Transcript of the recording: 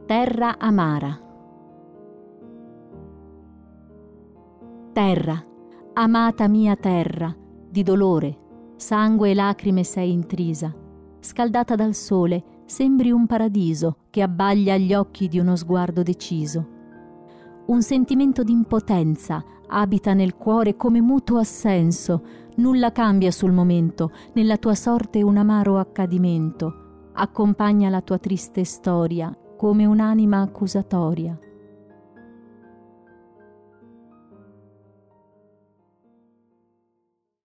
Terra amara. Terra, amata mia terra, di dolore, sangue e lacrime sei intrisa. Scaldata dal sole, sembri un paradiso che abbaglia agli occhi di uno sguardo deciso. Un sentimento di impotenza abita nel cuore come muto assenso. Nulla cambia sul momento, nella tua sorte un amaro accadimento. Accompagna la tua triste storia come un'anima accusatoria.